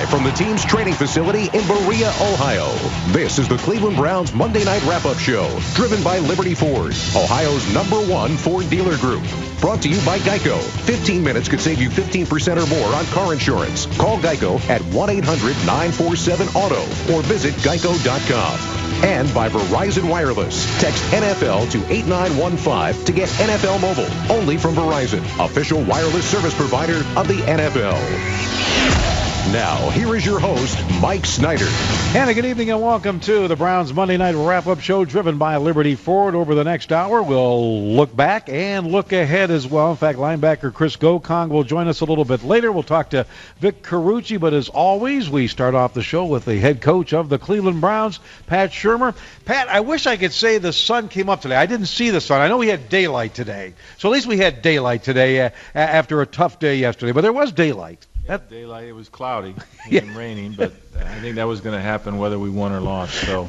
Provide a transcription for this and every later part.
from the team's training facility in Berea, Ohio. This is the Cleveland Browns Monday Night Wrap-Up Show, driven by Liberty Ford, Ohio's #1 Ford dealer group. Brought to you by Geico. 15 minutes could save you 15% or more on car insurance. Call Geico at 1-800-947-AUTO or visit geico.com. And by Verizon Wireless. Text NFL to 8915 to get NFL Mobile. Only from Verizon, official wireless service provider of the NFL. Now, here is your host, Mike Snyder. And a good evening and welcome to the Browns Monday Night Wrap-Up Show, driven by Liberty Ford. Over the next hour, we'll look back and look ahead as well. In fact, linebacker Chris Gokong will join us a little bit later. We'll talk to Vic Carucci, but as always, we start off the show with the head coach of the Cleveland Browns, Pat Shurmur. Pat, I wish I could say the sun came up today. I didn't see the sun. I know we had daylight today. So at least we had daylight today after a tough day yesterday, but there was daylight. Daylight, it was cloudy and raining, but I think that was going to happen whether we won or lost. So,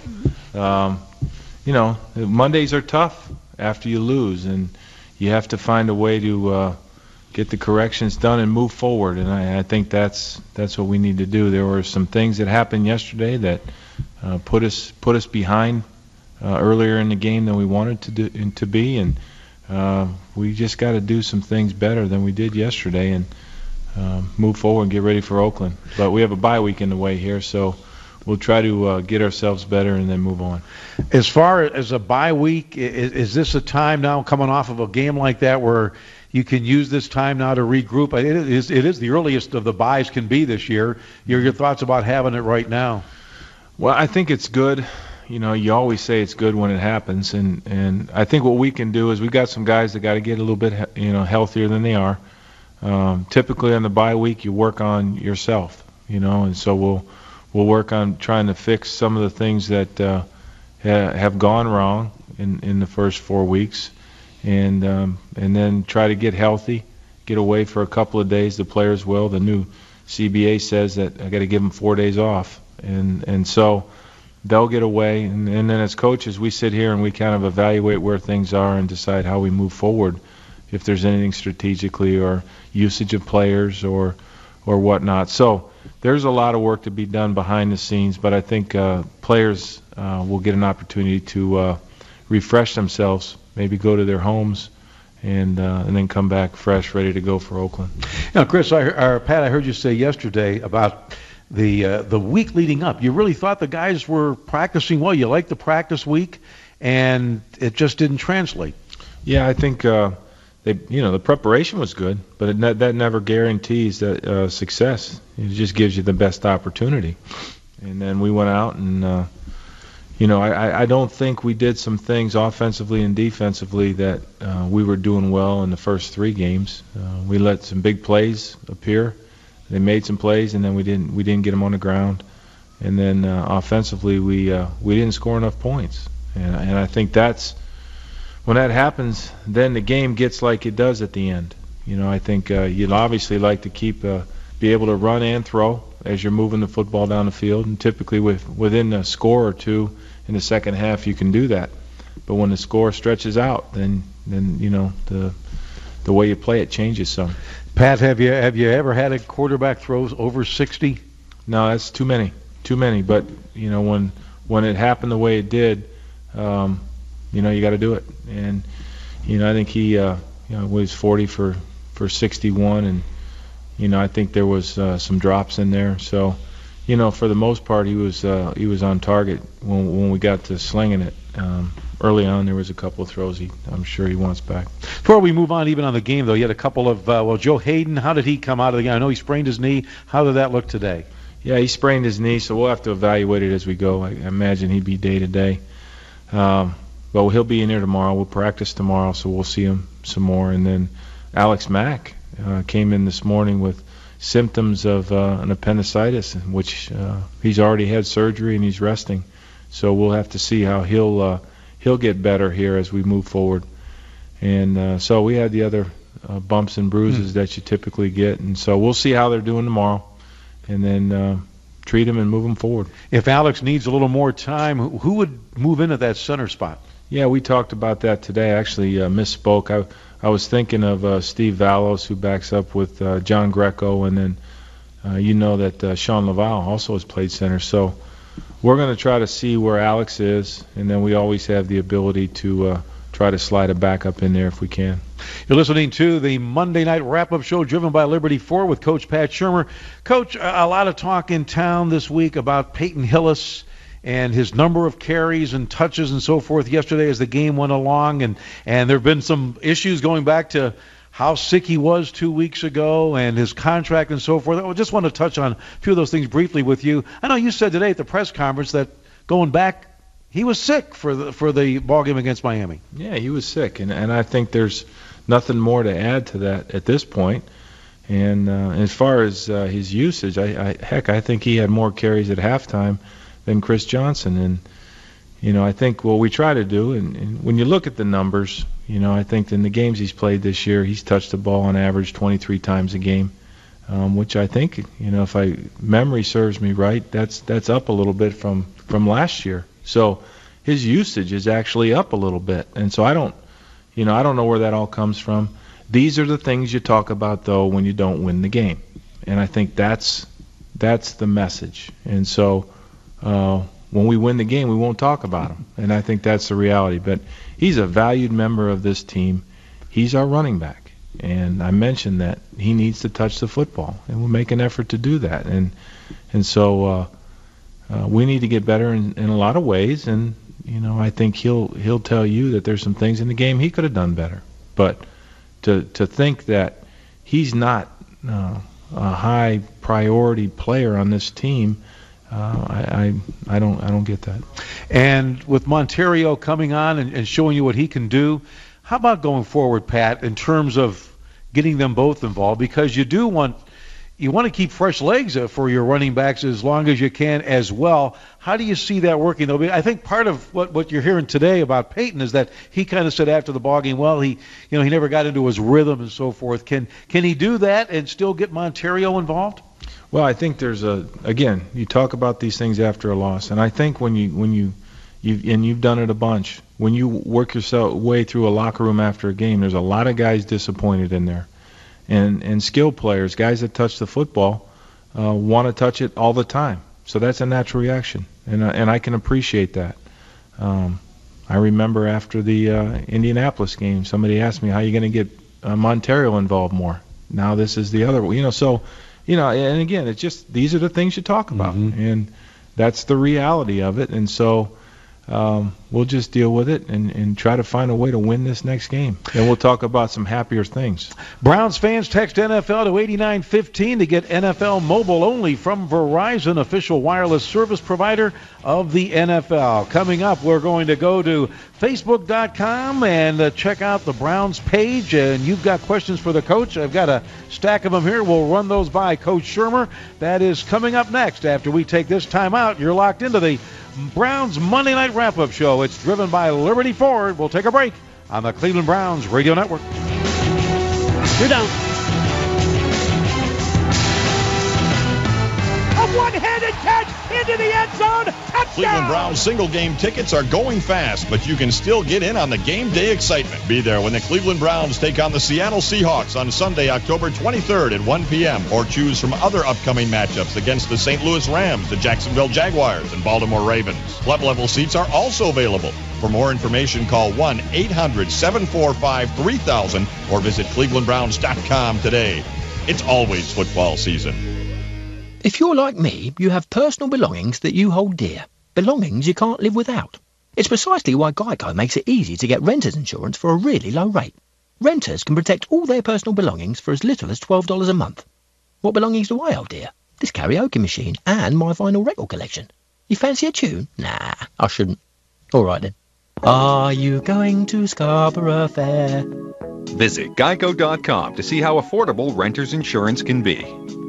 Mondays are tough after you lose, and you have to find a way to get the corrections done and move forward. And I think that's what we need to do. There were some things that happened yesterday that put us behind earlier in the game than we wanted to be, and we just got to do some things better than we did yesterday and move forward and get ready for Oakland. But we have a bye week in the way here, so we'll try to get ourselves better and then move on. As far as a bye week, is this a time now coming off of a game like that where you can use this time now to regroup? It is the earliest of the byes can be this year. Your thoughts about having it right now? Well, I think it's good. You always say it's good when it happens, and I think what we can do is we've got some guys that got to get a little bit healthier than they are. Typically on the bye week you work on yourself, and so we'll work on trying to fix some of the things that have gone wrong in the first 4 weeks, and then try to get healthy, get away for a couple of days. The players will. The new CBA says that I got to give them 4 days off, and so they'll get away, and then as coaches we sit here and we kind of evaluate where things are and decide how we move forward, if there's anything strategically or usage of players or whatnot. So there's a lot of work to be done behind the scenes, but I think players will get an opportunity to refresh themselves, maybe go to their homes, and then come back fresh, ready to go for Oakland. Now, Chris, Pat, I heard you say yesterday about the week leading up. You really thought the guys were practicing well. You liked the practice week, and it just didn't translate. Yeah, I think the preparation was good, but that never guarantees that success. It just gives you the best opportunity. And then we went out and, I don't think we did some things offensively and defensively that we were doing well in the first 3 games. We let some big plays appear. They made some plays, and then we didn't get them on the ground. And then offensively, we didn't score enough points. And I think when that happens, then the game gets like it does at the end. I think you'd obviously like to be able to run and throw as you're moving the football down the field, and typically within a score or two in the second half you can do that. But when the score stretches out, then the way you play it changes some. Pat, have you ever had a quarterback throws over 60? No, that's too many. But when it happened the way it did, you got to do it. And I think he was 40 for 61, and I think there was some drops in there. So for the most part he was on target when we got to slinging it. Early on there was a couple of throws I'm sure he wants back. Before we move on even on the game, though, you had a couple of Joe Hayden, how did he come out of the game? I know he sprained his knee. How did that look today? Yeah, he sprained his knee, so we'll have to evaluate it as we go. I imagine he'd be day to day. But he'll be in there tomorrow. We'll practice tomorrow, so we'll see him some more. And then Alex Mack came in this morning with symptoms of an appendicitis, which he's already had surgery and he's resting. So we'll have to see how he'll get better here as we move forward. And so we had the other bumps and bruises that you typically get. And so we'll see how they're doing tomorrow, and then treat him and move him forward. If Alex needs a little more time, who would move into that center spot? Yeah, we talked about that today. Actually, misspoke. I was thinking of Steve Vallos, who backs up with John Greco, and then You know that Sean Laval also has played center. So we're going to try to see where Alex is, and then we always have the ability to try to slide it back up in there if we can. You're listening to the Monday Night Wrap-Up Show driven by Liberty Ford with Coach Pat Shurmur. Coach, a lot of talk in town this week about Peyton Hillis and his number of carries and touches and so forth yesterday as the game went along. And there have been some issues going back to how sick he was 2 weeks ago and his contract and so forth. I just want to touch on a few of those things briefly with you. I know you said today at the press conference that going back, he was sick for the ball game against Miami. Yeah, he was sick, and I think there's nothing more to add to that at this point. And as far as his usage, I think he had more carries at halftime than Chris Johnson. And, you know, I think what we try to do, and when you look at the numbers, you know, I think in the games he's played this year, he's touched the ball on average 23 times a game, which I think, you know, if memory serves me right, that's up a little bit from last year. So his usage is actually up a little bit. And so I don't know where that all comes from. These are the things you talk about, though, when you don't win the game. And I think that's the message. And so when we win the game, we won't talk about him. And I think that's the reality. But he's a valued member of this team. He's our running back. And I mentioned that he needs to touch the football, and we'll make an effort to do that. And so we need to get better in a lot of ways. And, you know, I think he'll tell you that there's some things in the game he could have done better. But to think that he's not a high priority player on this team, I don't get that. And with Montario coming on and showing you what he can do, how about going forward, Pat, in terms of getting them both involved? Because you want to keep fresh legs for your running backs as long as you can as well. How do you see that working, though? I think part of what you're hearing today about Peyton is that he kind of said after the ballgame, well, he never got into his rhythm and so forth. Can he do that and still get Montario involved? Well, I think there's again, you talk about these things after a loss, and I think when you've done it a bunch, when you work yourself way through a locker room after a game, there's a lot of guys disappointed in there. And skill players, guys that touch the football, want to touch it all the time. So that's a natural reaction, and I can appreciate that. I remember after the Indianapolis game, somebody asked me, how are you going to get Montario involved more? Now this is the other, and again, it's just these are the things you talk about, and that's the reality of it. And so we'll just deal with it and try to find a way to win this next game. And we'll talk about some happier things. Browns fans, text NFL to 8915 to get NFL mobile only from Verizon, official wireless service provider of the NFL. Coming up, we're going to go to Facebook.com and check out the Browns page. And you've got questions for the coach. I've got a stack of them here. We'll run those by Coach Shurmur. That is coming up next after we take this time out. You're locked into the Browns Monday Night Wrap-Up Show. It's driven by Liberty Ford. We'll take a break on the Cleveland Browns Radio Network. You're down. A one-handed catch into the end zone. Touchdown! Cleveland Browns single-game tickets are going fast, but you can still get in on the game day excitement. Be there when the Cleveland Browns take on the Seattle Seahawks on Sunday, October 23rd at 1 p.m. Or choose from other upcoming matchups against the St. Louis Rams, the Jacksonville Jaguars, and Baltimore Ravens. Club-level seats are also available. For more information, call 1-800-745-3000 or visit clevelandbrowns.com today. It's always football season. If you're like me, you have personal belongings that you hold dear. Belongings you can't live without. It's precisely why Geico makes it easy to get renter's insurance for a really low rate. Renters can protect all their personal belongings for as little as $12 a month. What belongings do I hold dear? This karaoke machine and my vinyl record collection. You fancy a tune? Nah, I shouldn't. All right then. Are you going to Scarborough Fair? Visit Geico.com to see how affordable renter's insurance can be.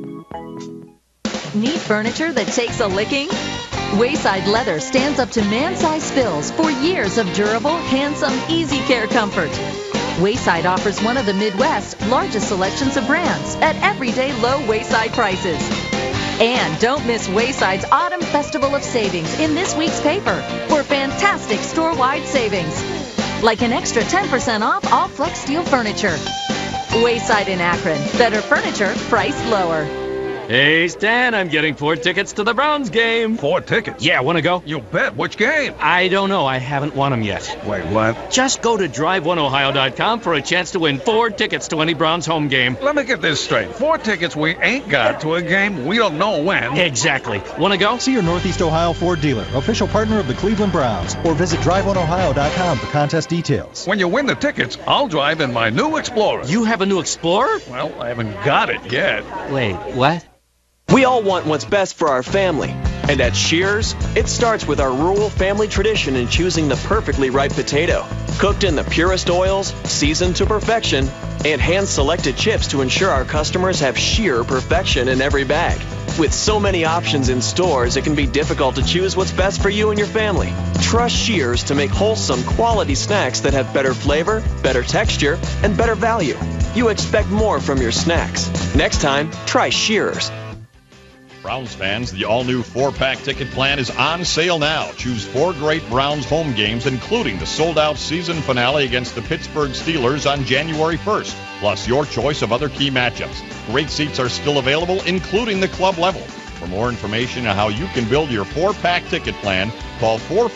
Need furniture that takes a licking? Wayside Leather stands up to man-sized spills for years of durable, handsome, easy care comfort. Wayside offers one of the Midwest's largest selections of brands at everyday low Wayside prices. And don't miss Wayside's Autumn Festival of Savings in this week's paper for fantastic store-wide savings. Like an extra 10% off all Flex Steel furniture. Wayside in Akron. Better furniture, priced lower. Hey, Stan, I'm getting 4 tickets to the Browns game. 4 tickets? Yeah, want to go? You bet. Which game? I don't know. I haven't won them yet. Wait, what? Just go to drive1ohio.com for a chance to win 4 tickets to any Browns home game. Let me get this straight. 4 tickets we ain't got to a game we don't know when. Exactly. Want to go? See your Northeast Ohio Ford dealer, official partner of the Cleveland Browns, or visit drive1ohio.com for contest details. When you win the tickets, I'll drive in my new Explorer. You have a new Explorer? Well, I haven't got it yet. Wait, what? We all want what's best for our family. And at Shears, it starts with our rural family tradition in choosing the perfectly ripe potato, cooked in the purest oils, seasoned to perfection, and hand-selected chips to ensure our customers have sheer perfection in every bag. With so many options in stores, it can be difficult to choose what's best for you and your family. Trust Shears to make wholesome, quality snacks that have better flavor, better texture, and better value. You expect more from your snacks. Next time, try Shears. Browns fans, the all-new 4-pack ticket plan is on sale now. Choose 4 great Browns home games, including the sold-out season finale against the Pittsburgh Steelers on January 1st, plus your choice of other key matchups. Great seats are still available, including the club level. For more information on how you can build your 4-pack ticket plan, call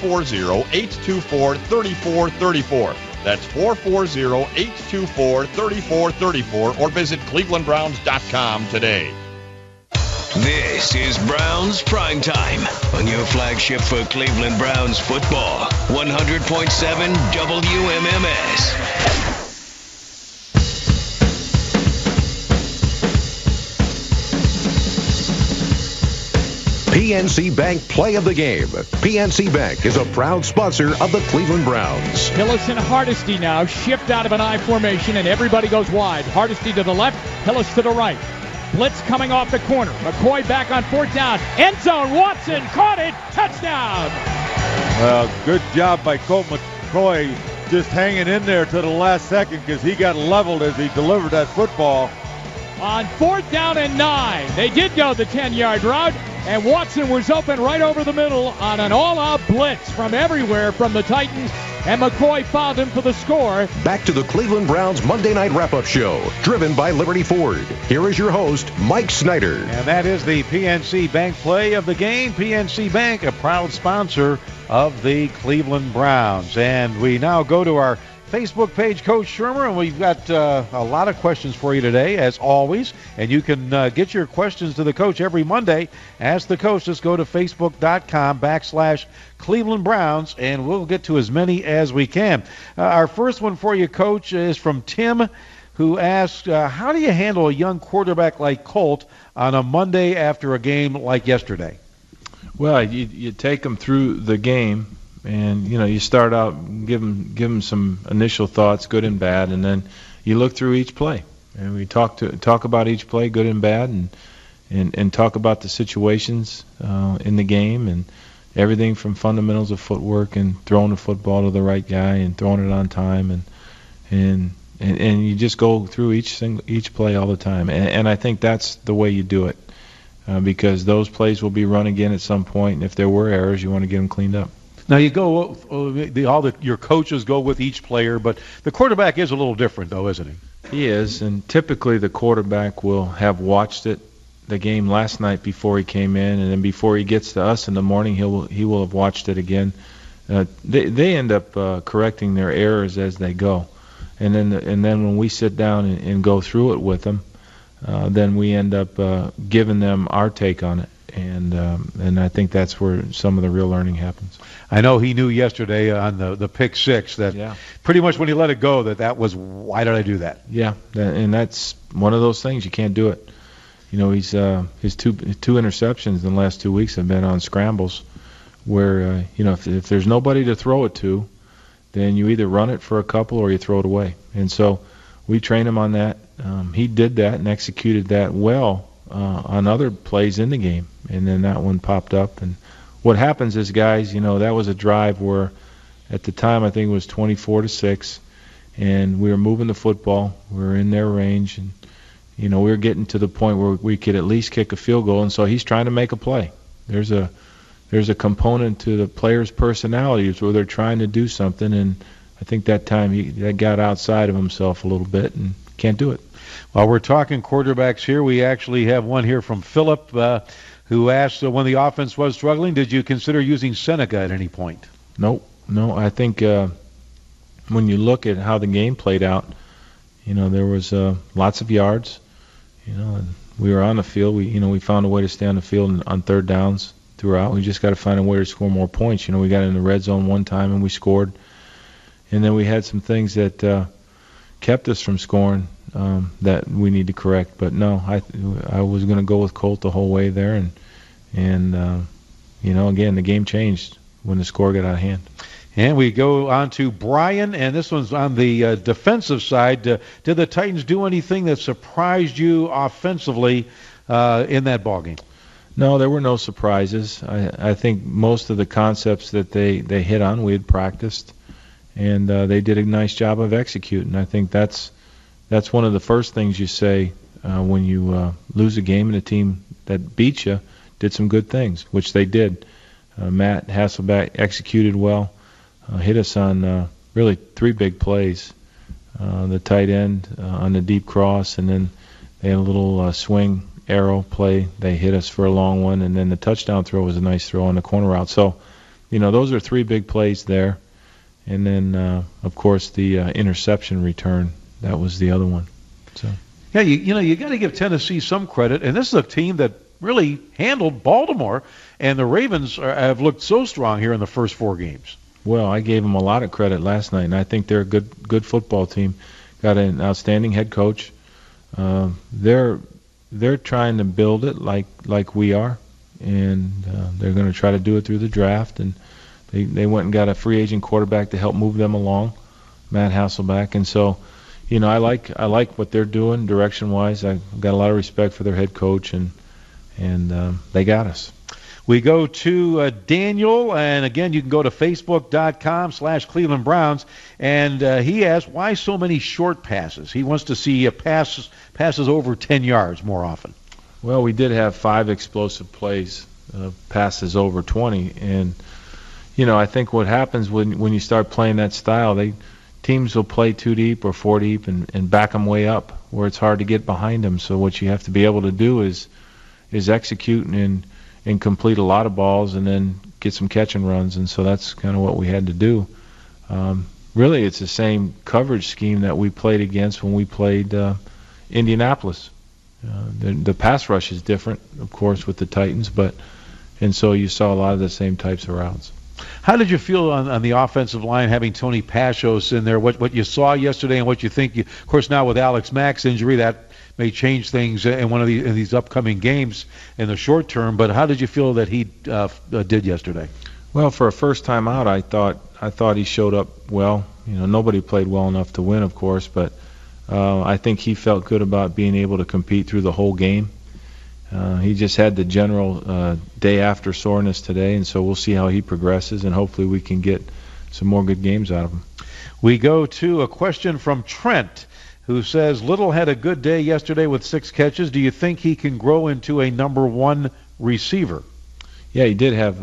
440-824-3434. That's 440-824-3434, or visit clevelandbrowns.com today. This is Browns Primetime on your flagship for Cleveland Browns football, 100.7 WMMS. PNC Bank Play of the Game. PNC Bank is a proud sponsor of the Cleveland Browns. Hillis and Hardesty now shift out of an I formation, and everybody goes wide. Hardesty to the left, Hillis to the right. Blitz coming off the corner. McCoy back on 4th down. End zone. Watson caught it. Touchdown. Well, good job by Colt McCoy just hanging in there to the last second because he got leveled as he delivered that football. On 4th down and 9. They did go the 10-yard route, and Watson was open right over the middle on an all-out blitz from everywhere from the Titans, and McCoy found him for the score. Back to the Cleveland Browns Monday Night Wrap-Up Show, driven by Liberty Ford. Here is your host, Mike Snyder. And that is the PNC Bank Play of the Game. PNC Bank, a proud sponsor of the Cleveland Browns. And we now go to our Facebook page, Coach Shermer, and we've got a lot of questions for you today, as always. And you can get your questions to the coach every Monday. Ask the coach. Just go to Facebook.com/Cleveland Browns, and we'll get to as many as we can. Our first one for you, Coach, is from Tim, who asked, how do you handle a young quarterback like Colt on a Monday after a game like yesterday? Well, you take them through the game. And, you start out, give them some initial thoughts, good and bad, and then you look through each play. And we talk about each play, good and bad, and talk about the situations in the game and everything from fundamentals of footwork and throwing the football to the right guy and throwing it on time. And you just go through each play all the time. And I think that's the way you do it because those plays will be run again at some point, and if there were errors, you want to get them cleaned up. Now you go, your coaches go with each player, but the quarterback is a little different, though, isn't he? He is, and typically the quarterback will have watched the game last night before he came in, and then before he gets to us in the morning, he will have watched it again. They end up correcting their errors as they go, and then when we sit down and go through it with them, then we end up giving them our take on it. And I think that's where some of the real learning happens. I know he knew yesterday on the pick six that pretty much when he let it go that was, why did I do that? Yeah, and that's one of those things. You can't do it. He's his two interceptions in the last 2 weeks have been on scrambles where, if there's nobody to throw it to, then you either run it for a couple or you throw it away. And so we train him on that. He did that and executed that well on other plays in the game. And then that one popped up. And what happens is, guys, that was a drive where at the time I think it was 24-6, and we were moving the football. We were in their range, and we were getting to the point where we could at least kick a field goal. And so he's trying to make a play. There's a component to the player's personalities where they're trying to do something, and I think that time that got outside of himself a little bit and can't do it. While we're talking quarterbacks here, we actually have one here from Philip who asked when the offense was struggling, did you consider using Seneca at any point? No. I think when you look at how the game played out, there was lots of yards. And we were on the field. We found a way to stay on the field on third downs throughout. We just got to find a way to score more points. We got in the red zone one time and we scored. And then we had some things that kept us from scoring that we need to correct. But no, I was going to go with Colt the whole way there. And again, the game changed when the score got out of hand. And we go on to Brian, and this one's on the defensive side. Did the Titans do anything that surprised you offensively in that ballgame? No, there were no surprises. I think most of the concepts that they hit on, we had practiced, and they did a nice job of executing. I think that's one of the first things you say when you lose a game, and a team that beat you did some good things, which they did. Matt Hasselbeck executed well. Hit us on really three big plays. The tight end on the deep cross, and then they had a little swing arrow play. They hit us for a long one, and then the touchdown throw was a nice throw on the corner route. So, those are three big plays there. And then, of course, the interception return, that was the other one. So, yeah, you got to give Tennessee some credit, and this is a team that really handled Baltimore, and the Ravens have looked so strong here in the first four games. Well, I gave them a lot of credit last night, and I think they're a good football team. Got an outstanding head coach. They're trying to build it like we are, and they're going to try to do it through the draft. And they went and got a free agent quarterback to help move them along, Matt Hasselbeck. And so, I like what they're doing direction-wise. I've got a lot of respect for their head coach, and they got us. We go to Daniel, and again, you can go to Facebook.com/Cleveland Browns, and he asked, why so many short passes? He wants to see passes over 10 yards more often. Well, we did have 5 explosive plays, passes over 20, and, I think what happens when you start playing that style, teams will play 2 deep or 4 deep and back them way up where it's hard to get behind them. So what you have to be able to do is execute and complete a lot of balls and then get some catch and runs, and so that's kind of what we had to do. Really, it's the same coverage scheme that we played against when we played Indianapolis. The pass rush is different, of course, with the Titans, and so you saw a lot of the same types of routes. How did you feel on the offensive line having Tony Pashos in there? What you saw yesterday and what you think? Of course, now with Alex Mack's injury, that may change things in one of these upcoming games in the short term. But how did you feel that he did yesterday? Well, for a first time out, I thought he showed up well. Nobody played well enough to win, of course, but I think he felt good about being able to compete through the whole game. He just had the general day after soreness today, and so we'll see how he progresses, and hopefully we can get some more good games out of him. We go to a question from Trent, who says, Little had a good day yesterday with 6 catches. Do you think he can grow into a number 1 receiver? Yeah, he did have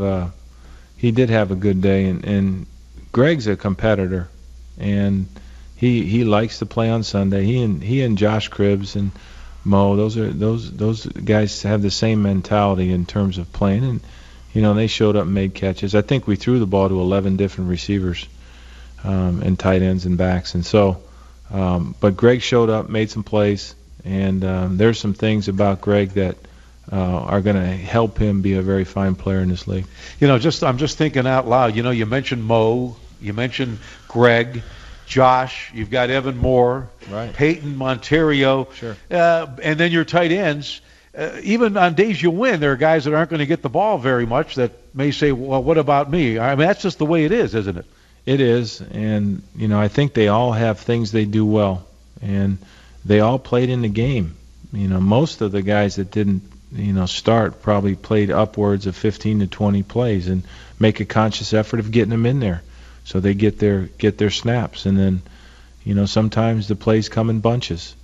a good day, and Greg's a competitor, and he likes to play on Sunday. He and Josh Cribbs and Mo, those guys have the same mentality in terms of playing, and they showed up and made catches. I think we threw the ball to 11 different receivers and tight ends and backs, and so. But Greg showed up, made some plays, and there's some things about Greg that are going to help him be a very fine player in this league. I'm just thinking out loud. You mentioned Mo, you mentioned Greg, Josh, you've got Evan Moore, right. Peyton, Monterio, sure. And then your tight ends. Even on days you win, there are guys that aren't going to get the ball very much that may say, well, what about me? I mean, that's just the way it is, isn't it? It is, and I think they all have things they do well, and they all played in the game. Most of the guys that didn't, start probably played upwards of 15 to 20 plays and make a conscious effort of getting them in there, so they get their snaps, and then, sometimes the plays come in bunches.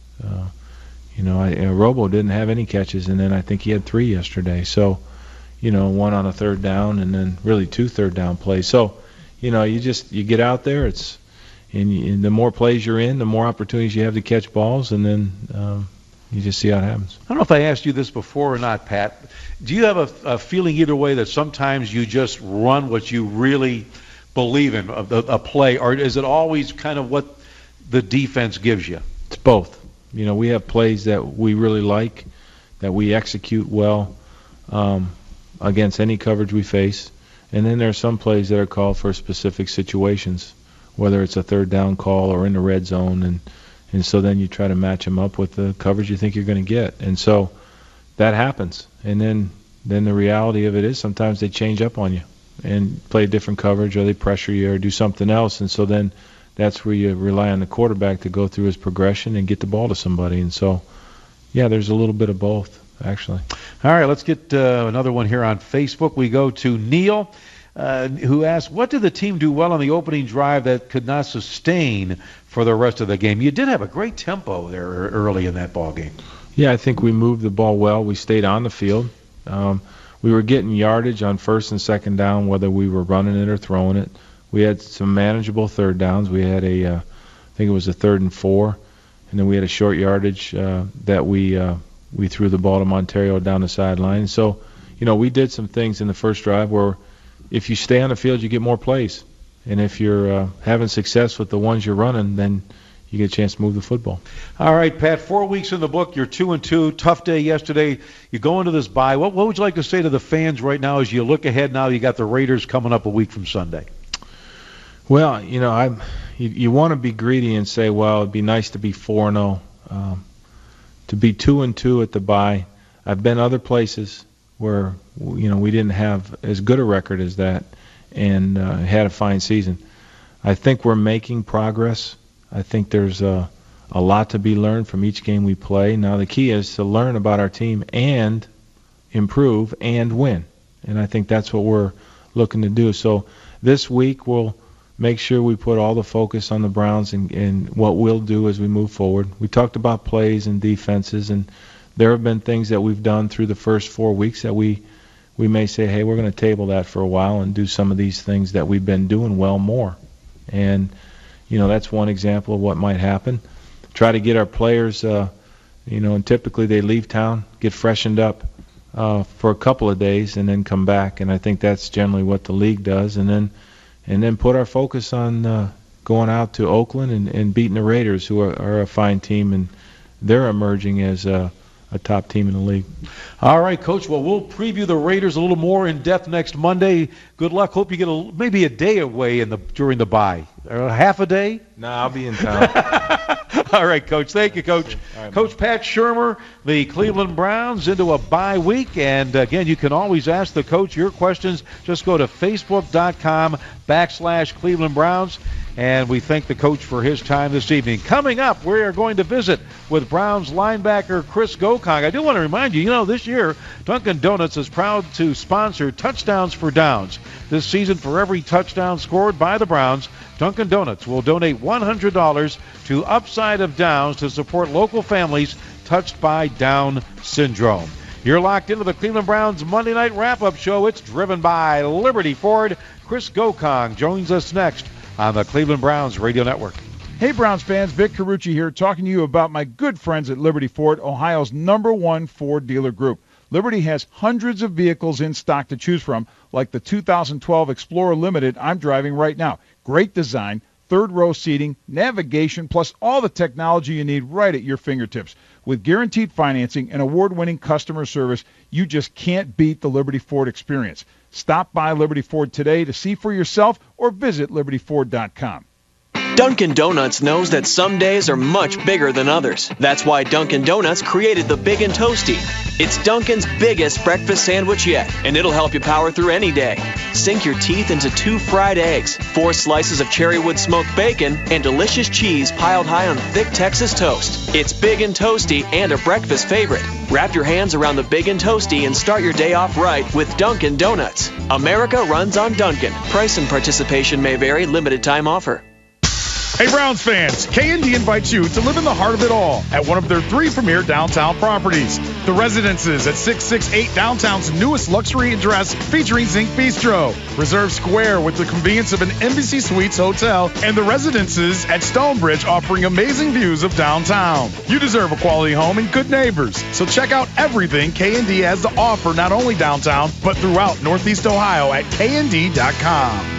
Robo didn't have any catches, and then I think he had 3 yesterday. So, 1 on a third down, and then really 2 third down plays. So. You get out there. And the more plays you're in, the more opportunities you have to catch balls, and then you just see how it happens. I don't know if I asked you this before or not, Pat. Do you have a feeling either way that sometimes you just run what you really believe in, a play, or is it always kind of what the defense gives you? It's both. We have plays that we really like, that we execute well against any coverage we face, and then there are some plays that are called for specific situations, whether it's a third down call or in the red zone, and so then you try to match them up with the coverage you think you're going to get. And so that happens. And then the reality of it is sometimes they change up on you and play different coverage, or they pressure you or do something else. And so then that's where you rely on the quarterback to go through his progression and get the ball to somebody. And so, yeah, there's a little bit of both, actually. All right, let's get another one here on Facebook. We go to Neil, who asked, what did the team do well on the opening drive that could not sustain for the rest of the game? You did have a great tempo there early in that ball game. Yeah, I think we moved the ball well. We stayed on the field. We were getting yardage on first and second down, whether we were running it or throwing it. We had some manageable third downs. We had I think it was a 3rd and 4, and then we had a short yardage that we threw the ball to Monterio down the sideline. So, we did some things in the first drive where if you stay on the field, you get more plays. And if you're having success with the ones you're running, then you get a chance to move the football. All right, Pat, 4 weeks in the book. You're 2-2. Tough day yesterday. You go into this bye. What would you like to say to the fans right now as you look ahead now? You got the Raiders coming up a week from Sunday. Well, you want to be greedy and say, well, it'd be nice to be 4-0. To be 2-2 at the bye. I've been other places where we didn't have as good a record as that and had a fine season. I think we're making progress. I think there's a lot to be learned from each game we play. Now the key is to learn about our team and improve and win. And I think that's what we're looking to do. So this week we'll make sure we put all the focus on the Browns and what we'll do as we move forward. We talked about plays and defenses, and there have been things that we've done through the first 4 weeks that we may say, hey, we're going to table that for a while and do some of these things that we've been doing well more. And that's one example of what might happen. Try to get our players, and typically they leave town, get freshened up for a couple of days, and then come back. And I think that's generally what the league does. And then put our focus on going out to Oakland and beating the Raiders, who are a fine team, and they're emerging as a top team in the league. All right, Coach. Well, we'll preview the Raiders a little more in depth next Monday. Good luck. Hope you get maybe a day away during the bye. Half a day? No, I'll be in town. All right, Coach. Thank you, Coach. Right, Coach Pat Shurmur, the Cleveland Browns into a bye week. And, again, you can always ask the coach your questions. Just go to Facebook.com/Cleveland Browns. And we thank the coach for his time this evening. Coming up, we are going to visit with Browns linebacker Chris Gokong. I do want to remind you, this year Dunkin' Donuts is proud to sponsor Touchdowns for Downs. This season, for every touchdown scored by the Browns, Dunkin' Donuts will donate $100 to Upside of Downs to support local families touched by Down syndrome. You're locked into the Cleveland Browns Monday Night Wrap-Up Show. It's driven by Liberty Ford. Chris Gokong joins us next on the Cleveland Browns Radio Network. Hey, Browns fans, Vic Carucci here, talking to you about my good friends at Liberty Ford, Ohio's #1 Ford dealer group. Liberty has hundreds of vehicles in stock to choose from, like the 2012 Explorer Limited I'm driving right now. Great design, third-row seating, navigation, plus all the technology you need right at your fingertips. With guaranteed financing and award-winning customer service, you just can't beat the Liberty Ford experience. Stop by Liberty Ford today to see for yourself or visit libertyford.com. Dunkin' Donuts knows that some days are much bigger than others. That's why Dunkin' Donuts created the Big and Toasty. It's Dunkin's biggest breakfast sandwich yet, and it'll help you power through any day. Sink your teeth into 2 fried eggs, 4 slices of cherrywood smoked bacon, and delicious cheese piled high on thick Texas toast. It's Big and Toasty and a breakfast favorite. Wrap your hands around the Big and Toasty and start your day off right with Dunkin' Donuts. America runs on Dunkin'. Price and participation may vary. Limited time offer. Hey, Browns fans, K&D invites you to live in the heart of it all at one of their 3 premier downtown properties. The Residences at 668 Downtown's newest luxury address featuring Zinc Bistro. Reserve Square with the convenience of an Embassy Suites hotel. And the Residences at Stonebridge offering amazing views of downtown. You deserve a quality home and good neighbors. So check out everything K&D has to offer not only downtown, but throughout Northeast Ohio at knd.com.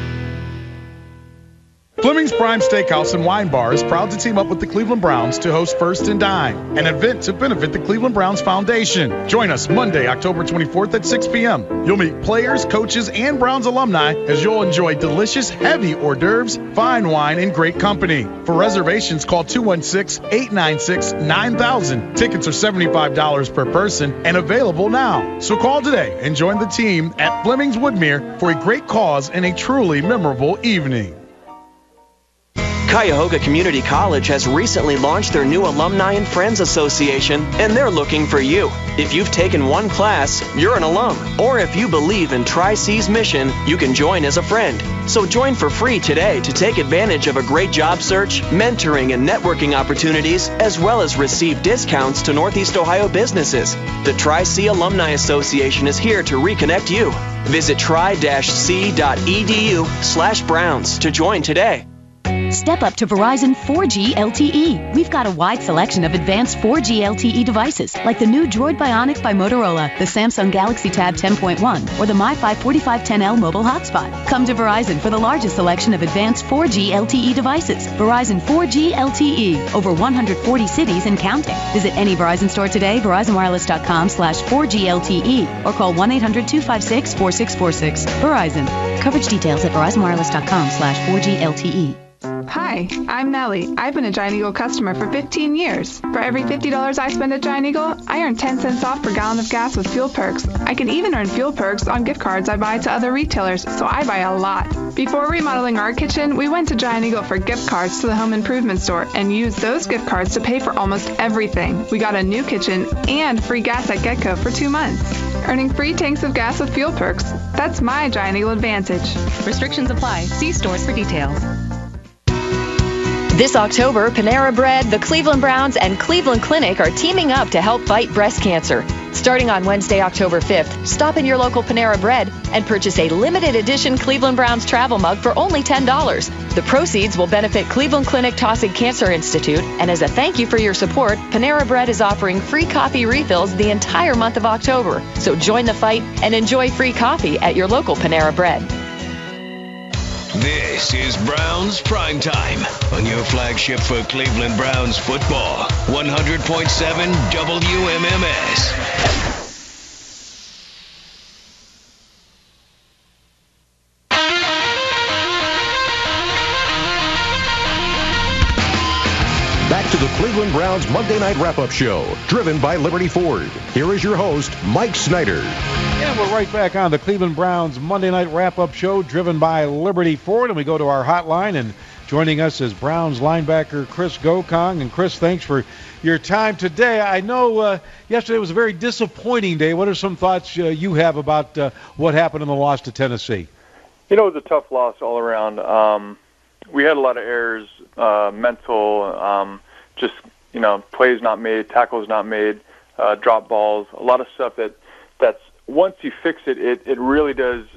Fleming's Prime Steakhouse and Wine Bar is proud to team up with the Cleveland Browns to host First and Dine, an event to benefit the Cleveland Browns Foundation. Join us Monday, October 24th at 6 p.m. You'll meet players, coaches, and Browns alumni as you'll enjoy delicious, heavy hors d'oeuvres, fine wine, and great company. For reservations, call 216-896-9000. Tickets are $75 per person and available now. So call today and join the team at Fleming's Woodmere for a great cause and a truly memorable evening. Cuyahoga Community College has recently launched their new Alumni and Friends Association, and they're looking for you. If you've taken one class, you're an alum. Or if you believe in Tri-C's mission, you can join as a friend. So join for free today to take advantage of a great job search, mentoring, and networking opportunities, as well as receive discounts to Northeast Ohio businesses. The Tri-C Alumni Association is here to reconnect you. Visit tri-c.edu/Browns to join today. Step up to Verizon 4G LTE. We've got a wide selection of advanced 4G LTE devices, like the new Droid Bionic by Motorola, the Samsung Galaxy Tab 10.1, or the MiFi 4510L mobile hotspot. Come to Verizon for the largest selection of advanced 4G LTE devices. Verizon 4G LTE, over 140 cities and counting. Visit any Verizon store today, VerizonWireless.com/4G LTE, or call 1-800-256-4646. Verizon. Coverage details at VerizonWireless.com/4G LTE. Hi, I'm Nellie. I've been a Giant Eagle customer for 15 years. For every $50 I spend at Giant Eagle, I earn 10 cents off per gallon of gas with fuel perks. I can even earn fuel perks on gift cards I buy to other retailers, so I buy a lot. Before remodeling our kitchen, we went to Giant Eagle for gift cards to the home improvement store and used those gift cards to pay for almost everything. We got a new kitchen and free gas at GetCo for 2 months. Earning free tanks of gas with fuel perks. That's my Giant Eagle advantage. Restrictions apply. See stores for details. This October, Panera Bread, the Cleveland Browns, and Cleveland Clinic are teaming up to help fight breast cancer. Starting on Wednesday, October 5th, stop in your local Panera Bread and purchase a limited edition Cleveland Browns travel mug for only $10. The proceeds will benefit Cleveland Clinic Taussig Cancer Institute, and as a thank you for your support, Panera Bread is offering free coffee refills the entire month of October. So join the fight and enjoy free coffee at your local Panera Bread. This is Browns Primetime on your flagship for Cleveland Browns football, 100.7 WMMS. Back to the Cleveland Browns Monday Night Wrap-Up Show, driven by Liberty Ford. Here is your host, Mike Snyder. And we're right back on the Cleveland Browns Monday Night Wrap-Up Show, driven by Liberty Ford. And we go to our hotline, and joining us is Browns linebacker Chris Gokong. And Chris, thanks for your time today. I know yesterday was a very disappointing day. What are some thoughts you have about what happened in the loss to Tennessee? You know, it was a tough loss all around. We had a lot of errors, mental, just, you know, plays not made, tackles not made, drop balls, a lot of stuff that's once you fix it, it really does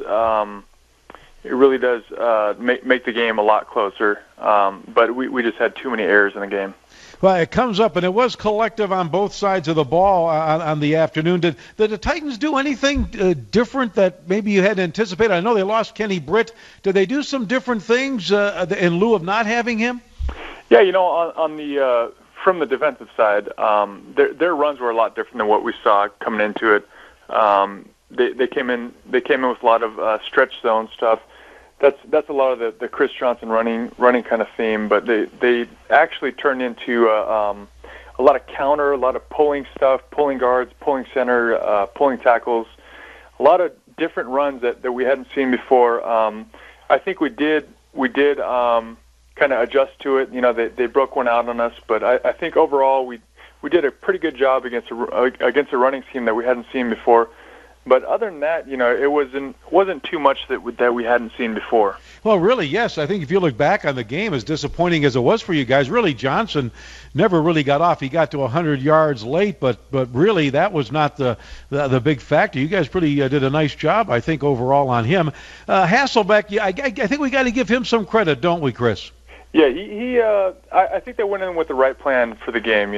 make the game a lot closer. But we just had too many errors in the game. Well, it comes up, and it was collective on both sides of the ball on the afternoon. Did the Titans do anything different that maybe you hadn't anticipated? I know they lost Kenny Britt. Did they do some different things in lieu of not having him? Yeah, you know, on the from the defensive side, their runs were a lot different than what we saw coming into it. They came in with a lot of stretch zone stuff. That's a lot of the Chris Johnson running kind of theme, but they actually turned into a lot of counter, a lot of pulling stuff, pulling guards, pulling center, pulling tackles, a lot of different runs that we hadn't seen before. I think we did kind of adjust to it. You know, they broke one out on us, but I think overall we did a pretty good job against a running scheme that we hadn't seen before. But other than that, it wasn't too much that we hadn't seen before. Well, really, yes. I think if you look back on the game, as disappointing as it was for you guys, really Johnson never really got off. He got to 100 yards late, but really that was not the big factor. You guys pretty did a nice job, I think, overall on him. Hasselbeck, I think we got to give him some credit, don't we, Chris? Yeah, I think they went in with the right plan for the game.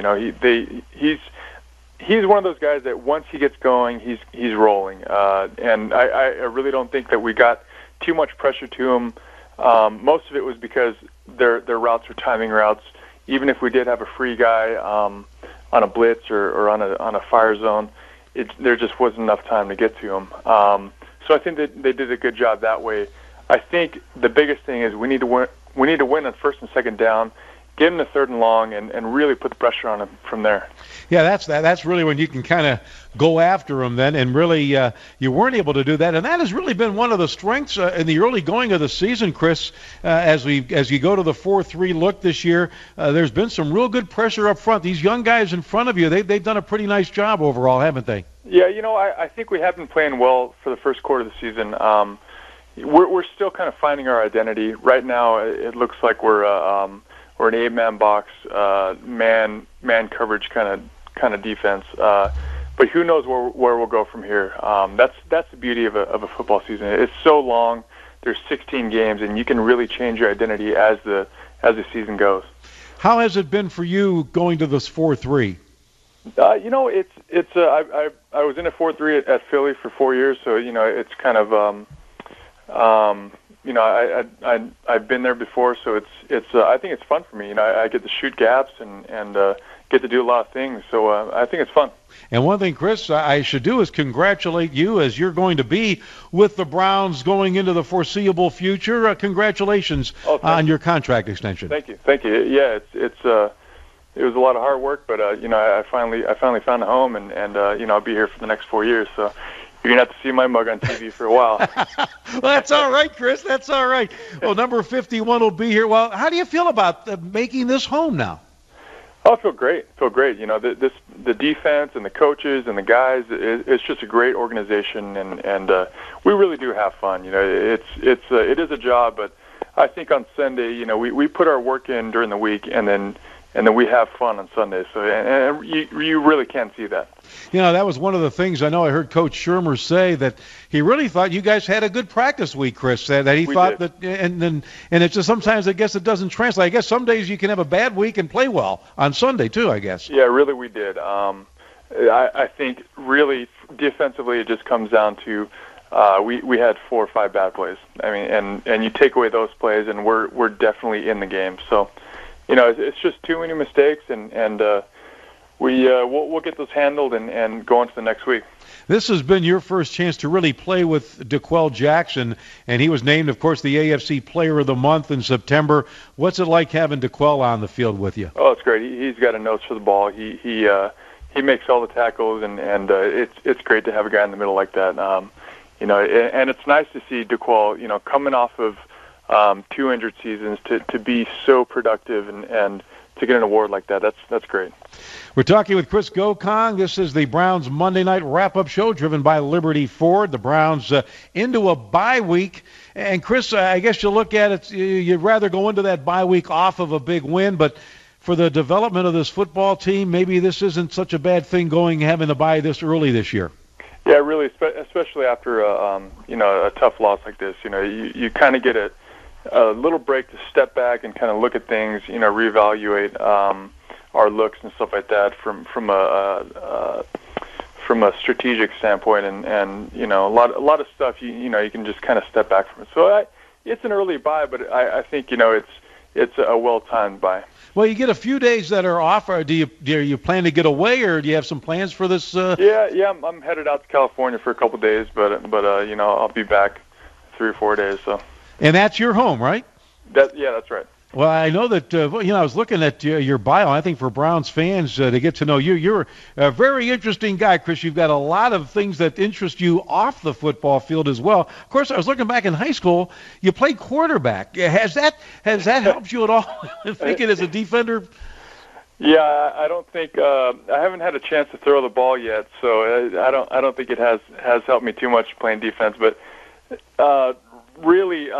He's one of those guys that once he gets going, he's rolling. And I really don't think that we got too much pressure to him. Most of it was because their routes were timing routes. Even if we did have a free guy on a blitz or on a fire zone, there just wasn't enough time to get to him. So I think that they did a good job that way. I think the biggest thing is we need to win on first and second down, get him to third and long, and really put the pressure on him from there. Yeah, that's really when you can kind of go after him then, and really you weren't able to do that, and that has really been one of the strengths in the early going of the season, Chris. As you go to the 4-3 look this year, there's been some real good pressure up front. These young guys in front of you, they've done a pretty nice job overall, haven't they? Yeah, I think we have been playing well for the first quarter of the season. We're still kind of finding our identity. Right now, it looks like we're an 8-man box, man coverage kind of defense. But who knows where we'll go from here? That's the beauty of a football season. It's so long. There's 16 games, and you can really change your identity as the season goes. How has it been for you going to this 4-3? I was in a 4-3 at Philly for 4 years, so it's kind of I've been there before, so it's I think it's fun for me. I get to shoot gaps and get to do a lot of things, so I think it's fun. And one thing, Chris, I should do is congratulate you, as you're going to be with the Browns going into the foreseeable future. Congratulations on your contract extension. Thank you. Yeah, it was a lot of hard work, but I finally found a home, and I'll be here for the next 4 years. So you're gonna have to see my mug on TV for a while. Well, that's all right, Chris. That's all right. Well, number 51 will be here. Well, how do you feel about making this home now? Oh, I feel great. The defense and the coaches and the guys, it's just a great organization, and we really do have fun. It is a job, but I think on Sunday, we put our work in during the week, and then we have fun on Sunday. So, and you really can see that. That was one of the things I know I heard Coach Shermer say, that he really thought you guys had a good practice week, Chris. That he thought did. that, and it's just sometimes I guess it doesn't translate. I guess some days you can have a bad week and play well on Sunday too, I guess. Yeah, really we did. I think really defensively it just comes down to we had 4 or 5 bad plays. I mean, and you take away those plays, and we're definitely in the game. So. It's just too many mistakes, and we'll get those handled and go on to the next week. This has been your first chance to really play with DeQuell Jackson, and he was named, of course, the AFC Player of the Month in September. What's it like having DeQuell on the field with you? Oh, it's great. He's got a nose for the ball. He makes all the tackles, and it's great to have a guy in the middle like that. And it's nice to see DeQuell, coming off of 2 injured seasons to be so productive and to get an award like that. That's great. We're talking with Chris Gokong. This is the Browns Monday Night Wrap-Up Show driven by Liberty Ford. The Browns into a bye week. And Chris, I guess you look at it, you'd rather go into that bye week off of a big win, but for the development of this football team, maybe this isn't such a bad thing having the bye this early this year. Yeah, really, especially after a tough loss like this. You kind of get a little break to step back and kind of look at things, reevaluate our looks and stuff like that from a strategic standpoint, and a lot of stuff you can just kind of step back from it. So it's an early bye, but I think it's a well-timed bye. Well, you get a few days that are off. Or do you plan to get away, or do you have some plans for this? Yeah, I'm headed out to California for a couple of days, but I'll be back 3 or 4 days. So. And that's your home, right? Yeah, that's right. Well, I know that, I was looking at your bio. I think for Browns fans to get to know you, you're a very interesting guy, Chris. You've got a lot of things that interest you off the football field as well. Of course, I was looking back in high school, you played quarterback. Has that helped you at all, thinking as a defender? Yeah, I don't think I haven't had a chance to throw the ball yet, so I don't think it has helped me too much playing defense. But really,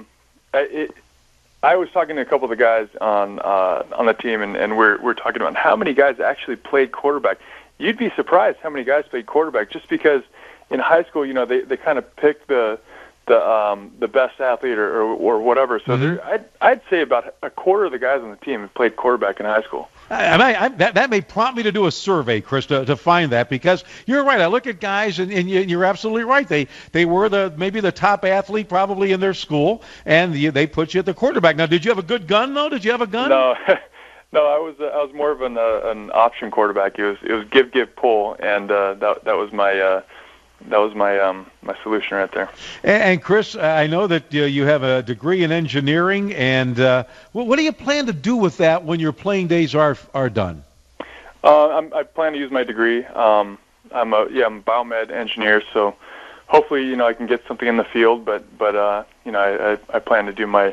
I was talking to a couple of the guys on the team, and we're talking about how many guys actually played quarterback. You'd be surprised how many guys played quarterback, just because in high school, they kind of pick the best athlete or whatever. So I'd say about a quarter of the guys on the team have played quarterback in high school. That may prompt me to do a survey, Chris, to find that, because you're right. I look at guys, and you're absolutely right. They were maybe the top athlete probably in their school, and they put you at the quarterback. Now, did you have a good gun though? Did you have a gun? No, no. I was more of an option quarterback. It was give pull, and that was my. That was my solution right there. And Chris, I know that you have a degree in engineering, and what do you plan to do with that when your playing days are done? I plan to use my degree. I'm a biomed engineer, so hopefully I can get something in the field. But I plan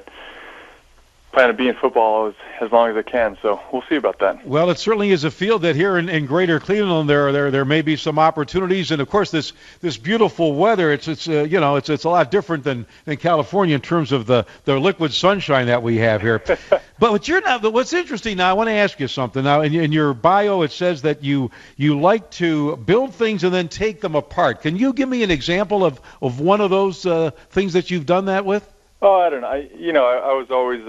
to be in football as long as I can, so we'll see about that. Well, it certainly is a field that here in Greater Cleveland there may be some opportunities, and of course this beautiful weather. It's a lot different than California in terms of the liquid sunshine that we have here. But what's interesting now, I want to ask you something. Now, in your bio, it says that you like to build things and then take them apart. Can you give me an example of one of those things that you've done that with? Oh, I don't know. I was always,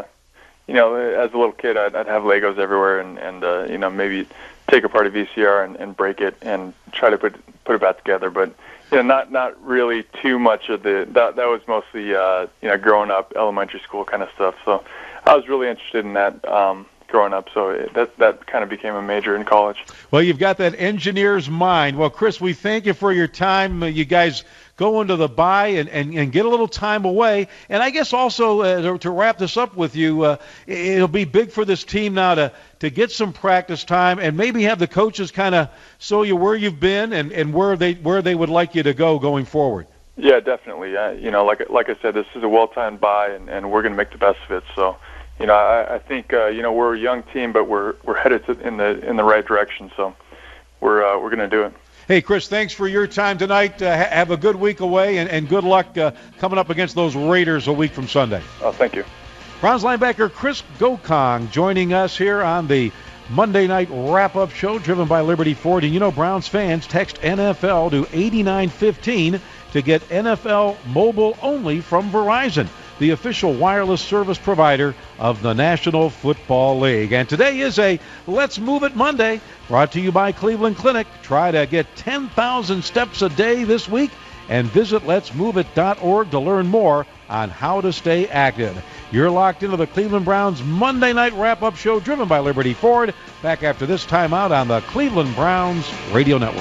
as a little kid, I'd have Legos everywhere, and maybe take apart a VCR and break it and try to put it back together. But not really too much of that was mostly growing up, elementary school kind of stuff. So I was really interested in that growing up. So that kind of became a major in college. Well, you've got that engineer's mind. Well, Chris, we thank you for your time. You guys go into the bye and get a little time away. And I guess also to wrap this up with you, it'll be big for this team now to get some practice time and maybe have the coaches kind of show you where you've been and where they would like you to go going forward. Yeah, definitely. Like I said, this is a well-timed bye, and we're going to make the best of it. So, I think we're a young team, but we're headed in the right direction. So we're going to do it. Hey, Chris, thanks for your time tonight. Have a good week away, and good luck coming up against those Raiders a week from Sunday. Oh, thank you. Browns linebacker Chris Gokong joining us here on the Monday night wrap-up show driven by Liberty Ford. And Browns fans, text NFL to 8915 to get NFL mobile only from Verizon, the official wireless service provider of the National Football League. And today is a Let's Move It Monday, brought to you by Cleveland Clinic. Try to get 10,000 steps a day this week and visit letsmoveit.org to learn more on how to stay active. You're locked into the Cleveland Browns Monday night wrap-up show driven by Liberty Ford. Back after this timeout on the Cleveland Browns Radio Network.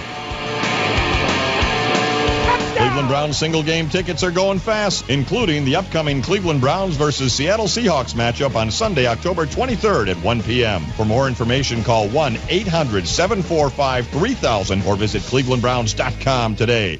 Cleveland Browns single-game tickets are going fast, including the upcoming Cleveland Browns versus Seattle Seahawks matchup on Sunday, October 23rd at 1 p.m. For more information, call 1-800-745-3000 or visit clevelandbrowns.com today.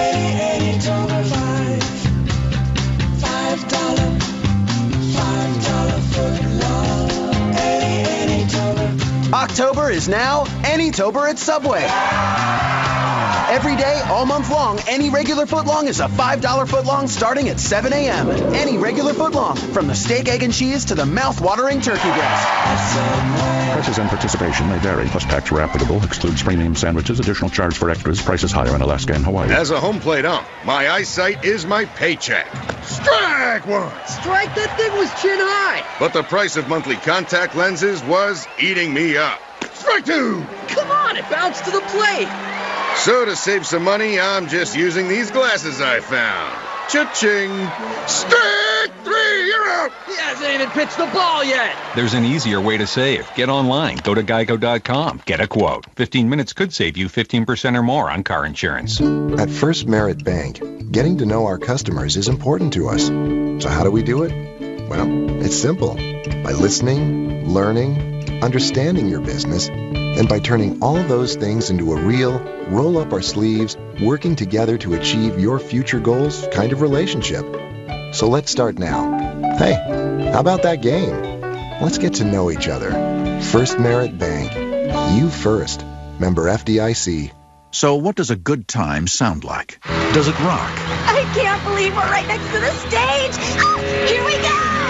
October is now Anytober at Subway. Every day, all month long, any regular footlong is a $5 footlong starting at 7 a.m. Any regular footlong, from the steak, egg, and cheese to the mouth-watering turkey breast. Prices and participation may vary, plus tax or applicable. Excludes premium sandwiches. Additional charge for extras. Prices higher in Alaska and Hawaii. As a home plate ump, my eyesight is my paycheck. Strike one! Strike? That thing was chin high. But the price of monthly contact lenses was eating me up. Strike two! Come on, it bounced to the plate. So to save some money, I'm just using these glasses I found. Cha-ching! Strike three, you're out! He hasn't even pitched the ball yet. There's an easier way to save. Get online. Go to geico.com. Get a quote. 15 minutes could save you 15% or more on car insurance. At First Merit Bank, getting to know our customers is important to us. So how do we do it? Well, it's simple. By listening, learning, understanding your business, and by turning all those things into a real, roll-up-our-sleeves, working together to achieve your future goals kind of relationship. So let's start now. Hey, how about that game? Let's get to know each other. First Merit Bank. You first. Member FDIC. So what does a good time sound like? Does it rock? I can't believe we're right next to the stage. Ah, here we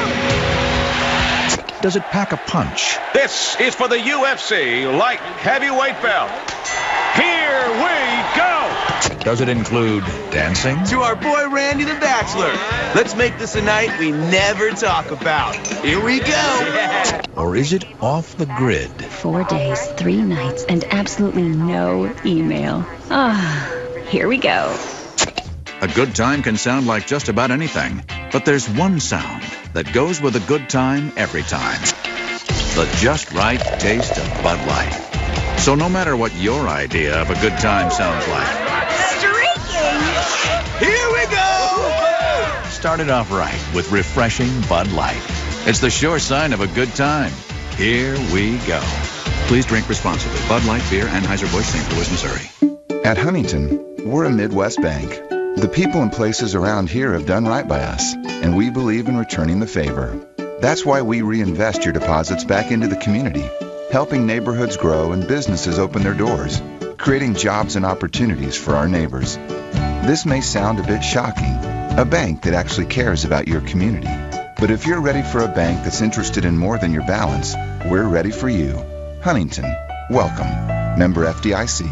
go. Does it pack a punch? This is for the UFC light heavyweight belt. Here we go. Does it include dancing? To our boy Randy the Bachelor. Let's make this a night we never talk about. Here we go. Yeah. Or is it off the grid? 4 days, 3 nights, and absolutely no email. Here we go. A good time can sound like just about anything, but there's one sound that goes with a good time every time. The just right taste of Bud Light. So no matter what your idea of a good time sounds like, streaking! Here we go! Start it off right with refreshing Bud Light. It's the sure sign of a good time. Here we go. Please drink responsibly. Bud Light Beer, Anheuser-Busch, St. Louis, Missouri. At Huntington, we're a Midwest bank. The people and places around here have done right by us, and we believe in returning the favor. That's why we reinvest your deposits back into the community, helping neighborhoods grow and businesses open their doors, creating jobs and opportunities for our neighbors. This may sound a bit shocking, a bank that actually cares about your community. But if you're ready for a bank that's interested in more than your balance, we're ready for you. Huntington, welcome. Member FDIC.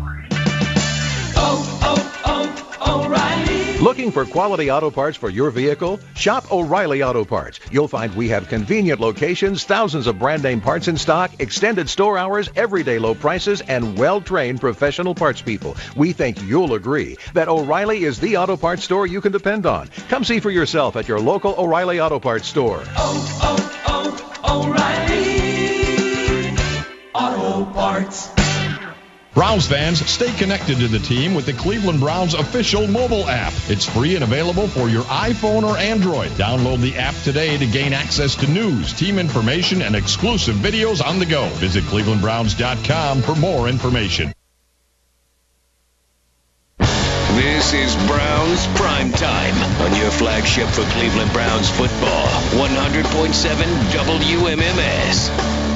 O'Reilly. Looking for quality auto parts for your vehicle? Shop O'Reilly Auto Parts. You'll find we have convenient locations, thousands of brand name parts in stock, extended store hours, everyday low prices, and well-trained professional parts people. We think you'll agree that O'Reilly is the auto parts store you can depend on. Come see for yourself at your local O'Reilly Auto Parts store. O'Reilly Auto Parts. Browns fans, stay connected to the team with the Cleveland Browns official mobile app. It's free and available for your iPhone or Android. Download the app today to gain access to news, team information, and exclusive videos on the go. Visit clevelandbrowns.com for more information. This is Browns Prime Time on your flagship for Cleveland Browns football, 100.7 WMMS.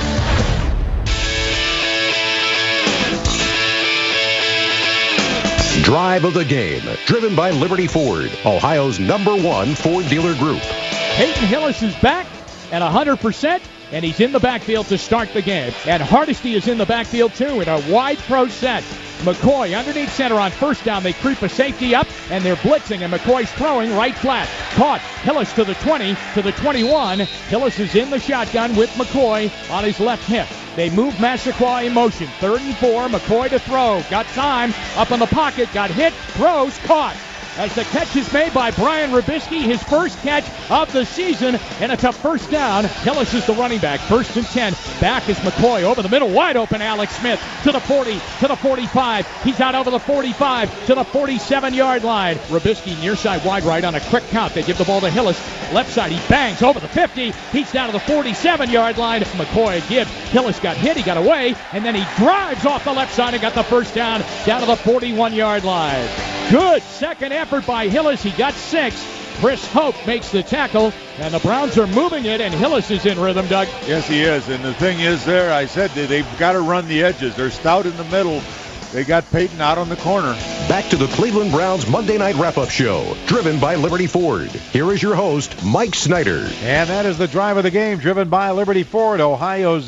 Drive of the game, driven by Liberty Ford, Ohio's #1 Ford dealer group. Peyton Hillis is back at 100%, and he's in the backfield to start the game. And Hardesty is in the backfield, too, in a wide pro set. McCoy underneath center on first down. They creep a safety up, and they're blitzing, and McCoy's throwing right flat. Caught. Hillis to the 20, to the 21. Hillis is in the shotgun with McCoy on his left hip. They move Massaquoi in motion. 3rd and 4. McCoy to throw. Got time. Up in the pocket. Got hit. Throws. Caught. As the catch is made by Brian Rubisky, his first catch of the season, and it's a first down. Hillis is the running back. 1st and 10. Back is McCoy over the middle. Wide open Alex Smith to the 40, to the 45. He's out over the 45 to the 47-yard line. Rubisky near side wide right on a quick count. They give the ball to Hillis. Left side, he bangs over the 50. He's down to the 47-yard line. McCoy gives. Hillis got hit. He got away, and then he drives off the left side and got the first down to the 41-yard line. Good second effort by Hillis. He got 6. Chris Hope makes the tackle, and the Browns are moving it, and Hillis is in rhythm, Doug. Yes, he is. And the thing is there, I said they've got to run the edges. They're stout in the middle. They got Peyton out on the corner. Back to the Cleveland Browns Monday Night Wrap-Up Show, driven by Liberty Ford. Here is your host, Mike Snyder. And that is the drive of the game, driven by Liberty Ford, Ohio's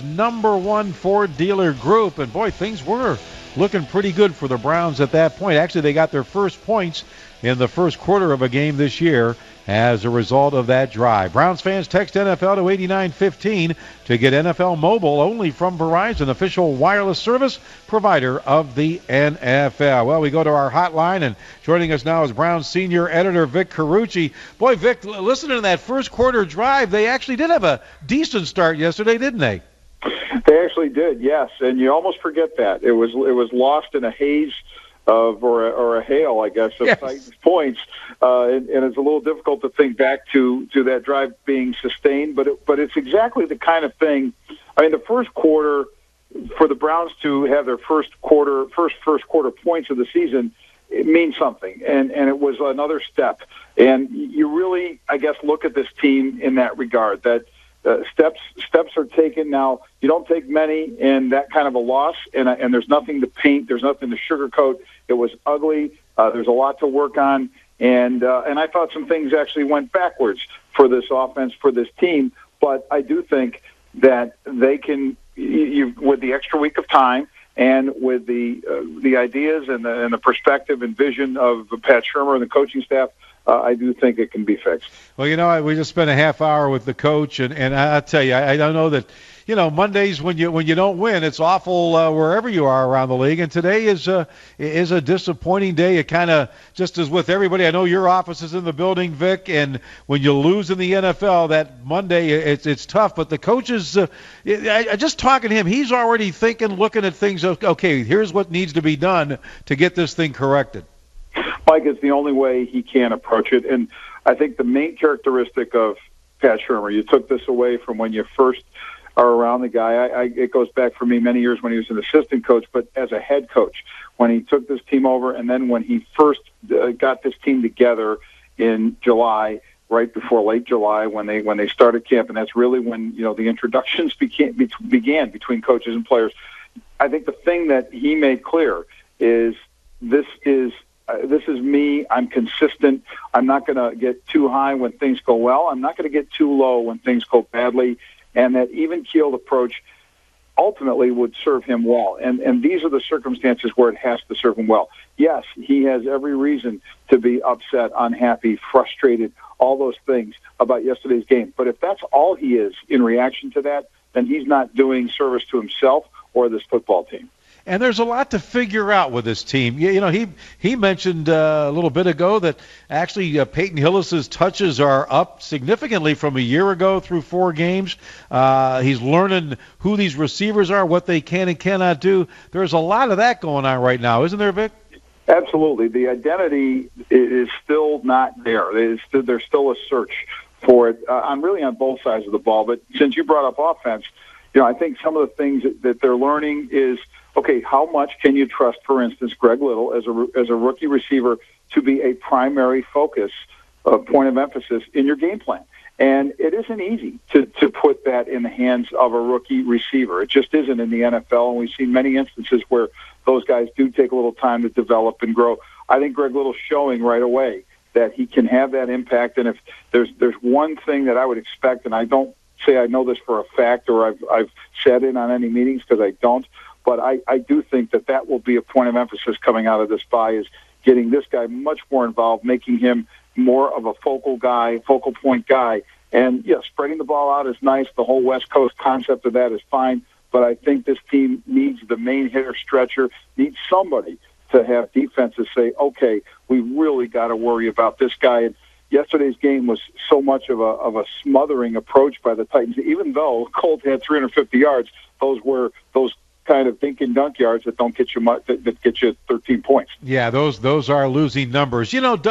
#1 Ford dealer group. And boy, things were looking pretty good for the Browns at that point. Actually, they got their first points in the first quarter of a game this year as a result of that drive. Browns fans, text NFL to 8915 to get NFL Mobile only from Verizon, official wireless service provider of the NFL. Well, we go to our hotline, and joining us now is Browns senior editor Vic Carucci. Boy, Vic, listening to that first quarter drive, they actually did have a decent start yesterday, didn't they? They actually did, yes, and you almost forget that. It was lost in a haze of or a hail, I guess, of Titans points, and it's a little difficult to think back to that drive being sustained. But it's exactly the kind of thing. I mean, the first quarter for the Browns to have their first quarter points of the season, it means something, and it was another step. And you really, I guess, look at this team in that regard, that steps are taken. Now, you don't take many in that kind of a loss, and there's nothing to paint. There's nothing to sugarcoat. It was ugly. There's a lot to work on, and I thought some things actually went backwards for this offense, for this team. But I do think that they can, with the extra week of time and with the ideas and the perspective and vision of Pat Shurmur and the coaching staff, I do think it can be fixed. Well, we just spent a half hour with the coach, and I tell you, I don't know that, Mondays when you don't win, it's awful wherever you are around the league. And today is a disappointing day. It kind of just is with everybody. I know your office is in the building, Vic, and when you lose in the NFL, that Monday it's tough. But the coaches, just talking to him, he's already looking at things. Okay, here's what needs to be done to get this thing corrected. Mike, it's the only way he can approach it. And I think the main characteristic of Pat Shurmur, you took this away from when you first are around the guy. It goes back for me many years when he was an assistant coach, but as a head coach, when he took this team over, and then when he first got this team together in July, right before late July, when they started camp, and that's really when the introductions began between coaches and players. I think the thing that he made clear is this is me. I'm consistent. I'm not going to get too high when things go well. I'm not going to get too low when things go badly. And that even-keeled approach ultimately would serve him well. And these are the circumstances where it has to serve him well. Yes, he has every reason to be upset, unhappy, frustrated, all those things about yesterday's game. But if that's all he is in reaction to that, then he's not doing service to himself or this football team. And there's a lot to figure out with this team. He mentioned a little bit ago that actually Peyton Hillis's touches are up significantly from a year ago through 4 games. He's learning who these receivers are, what they can and cannot do. There's a lot of that going on right now, isn't there, Vic? Absolutely. The identity is still not there. There's still a search for it. I'm really on both sides of the ball. But since you brought up offense, I think some of the things that they're learning is, okay, how much can you trust, for instance, Greg Little as a rookie receiver to be a primary focus, point of emphasis in your game plan? And it isn't easy to put that in the hands of a rookie receiver. It just isn't in the NFL, and we've seen many instances where those guys do take a little time to develop and grow. I think Greg Little's showing right away that he can have that impact. And if there's one thing that I would expect, and I don't say I know this for a fact or I've sat in on any meetings because I don't, but I do think that will be a point of emphasis coming out of this bye, is getting this guy much more involved, making him more of a focal point guy. And, yeah, spreading the ball out is nice. The whole West Coast concept of that is fine. But I think this team needs the main hitter stretcher, needs somebody to have defenses say, okay, we really got to worry about this guy. And yesterday's game was so much of a smothering approach by the Titans. Even though Colt had 350 yards, those were those kind of dink and dunk yards that don't get you much, that get you 13 points. Yeah, those are losing numbers.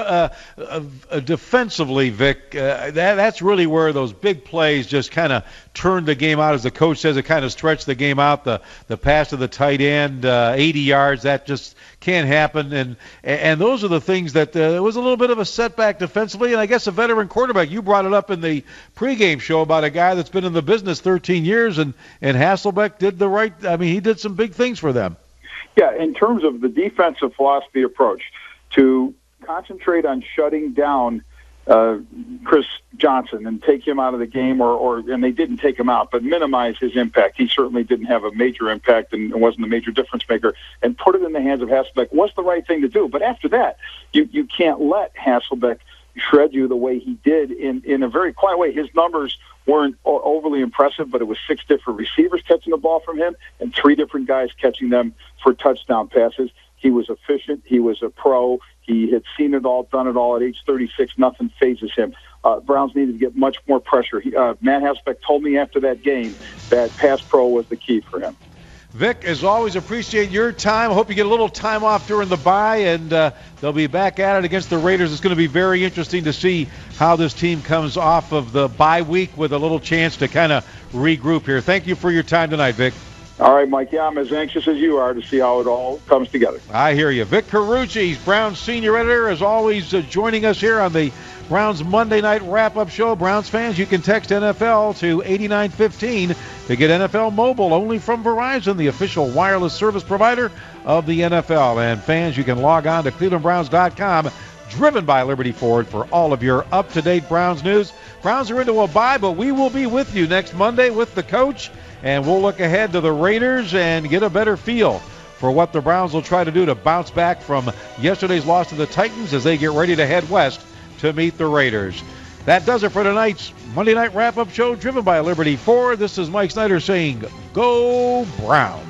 Defensively, Vic, that's really where those big plays just kind of turned the game out. As the coach says, it kind of stretched the game out. The pass to the tight end, 80 yards, that just can't happen. And those are the things that it was a little bit of a setback defensively. And I guess a veteran quarterback, you brought it up in the pregame show about a guy that's been in the business 13 years, and Hasselbeck did he did some big things for them. Yeah, in terms of the defensive philosophy approach, to concentrate on shutting down Chris Johnson and take him out of the game, and they didn't take him out, but minimize his impact. He certainly didn't have a major impact and wasn't a major difference maker, and put it in the hands of Hasselbeck was the right thing to do. But after that, you can't let Hasselbeck shred you the way he did in a very quiet way. His numbers weren't overly impressive, but it was 6 different receivers catching the ball from him and 3 different guys catching them for touchdown passes. He was efficient. He was a pro. He had seen it all, done it all. At age 36, nothing phases him. Browns needed to get much more pressure. Matt Hasselbeck told me after that game that pass pro was the key for him. Vic, as always, appreciate your time. I hope you get a little time off during the bye, and they'll be back at it against the Raiders. It's going to be very interesting to see how this team comes off of the bye week with a little chance to kind of regroup here. Thank you for your time tonight, Vic. All right, Mike. Yeah, I'm as anxious as you are to see how it all comes together. I hear you. Vic Carucci, Browns senior editor, as always, joining us here on the Browns Monday Night Wrap-Up Show. Browns fans, you can text NFL to 8915 to get NFL Mobile only from Verizon, the official wireless service provider of the NFL. And fans, you can log on to clevelandbrowns.com, driven by Liberty Ford, for all of your up-to-date Browns news. Browns are into a bye, but we will be with you next Monday with the coach, and we'll look ahead to the Raiders and get a better feel for what the Browns will try to do to bounce back from yesterday's loss to the Titans as they get ready to head west to meet the Raiders. That does it for tonight's Monday Night Wrap-Up Show, driven by Liberty Ford. This is Mike Snyder saying, Go Browns.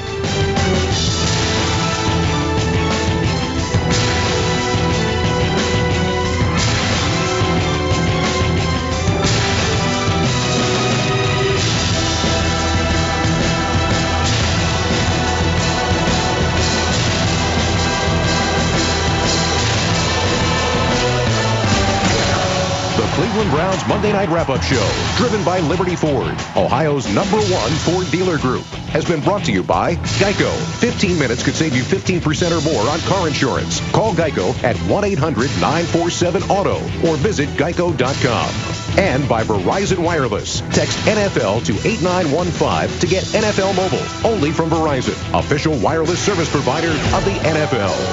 Cleveland Browns Monday Night Wrap-Up Show, driven by Liberty Ford, Ohio's #1 Ford dealer group, has been brought to you by Geico. 15 minutes could save you 15% or more on car insurance. Call Geico at 1-800-947-AUTO or visit geico.com. And by Verizon Wireless. Text NFL to 8915 to get NFL Mobile, only from Verizon, official wireless service provider of the NFL.